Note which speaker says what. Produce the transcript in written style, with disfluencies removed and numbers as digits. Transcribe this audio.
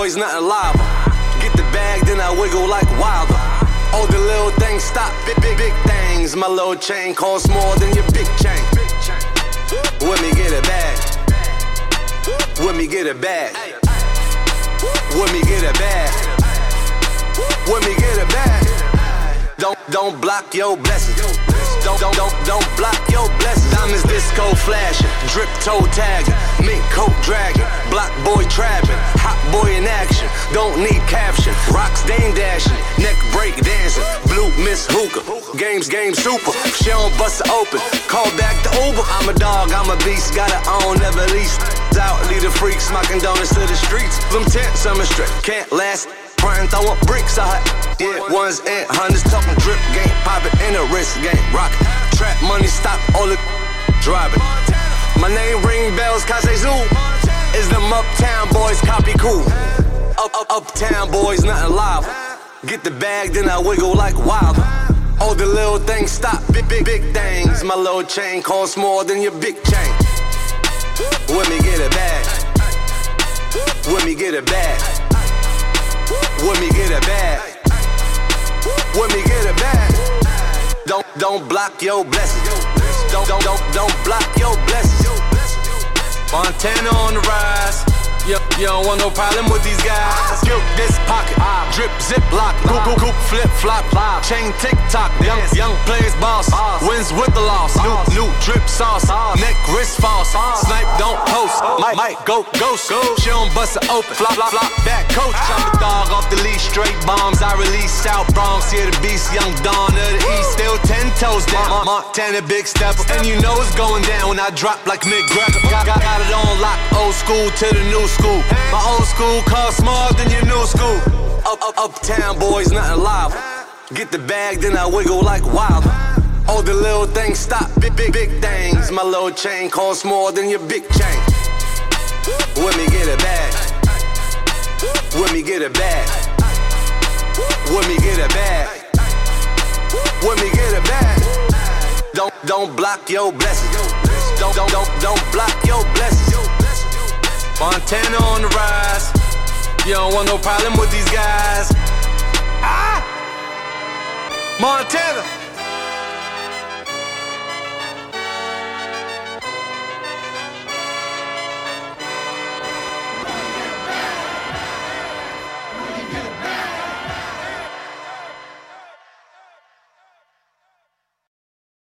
Speaker 1: boys, nothing live. Get the bag, then I wiggle like Wilder. All the little things stop, big things. My little chain costs more than your big chain. When me get a bag. When me get a bag. When me get a bag. When me get a bag. Don't block your blessings. Don't block your blessings. Diamonds disco flashing, drip toe tagging, mink coat dragging, block boy trapping, hot boy in action. Don't need caption. Rocks dame dashing, neck break dancing, blue miss hookah. Games super. She don't bust it open. Call back the Uber. I'm a dog, I'm a beast. Gotta own, never lease. Out, lead the freaks, smocking donuts to the streets. Them tents, I'm a strip. Can't last. Frontin' throwin' bricks out. Yeah, ones and hundreds talking drip game, poppin' in a wrist game, rockin'. Trap money, stop all the driving. My name ring bells, Kase Zoo. Is them uptown boys, copy cool. Uptown boys, nothing live. Get the bag, then I wiggle like wild. All the little things stop, big things. My little chain costs more than your big chain. When me get a bag. When me get a bag. When me get a bag. When me get a bag. Don't block your blessings. Don't block your blessings. Montana on the rise. You don't want no problem with these guys. Skip this pocket, drip zip lock, goop flip flop, chain tick tock. Young players boss, wins with the loss. New drip sauce, neck wrist false. Snipe don't post, might go ghost. She don't bust it open, flop back coach. I'm a dog off the leash, straight bombs. I release South Bronx, here the beast, young Dawn of the East. Still 10 toes down, Montana big stepper. And you know it's going down when I drop like Mick Greco. Got it on lock, old school to the new school. My old school costs more than your new school. Uptown boys, nothing live. Get the bag, then I wiggle like wild. All the little things stop, big things. My little chain costs more than your big chain. When me get a bag. When me get a bag. When me get a bag. When me get a bag. Don't block your blessings. Don't block your blessings. Montana on the rise. You don't want no problem with these guys. Montana.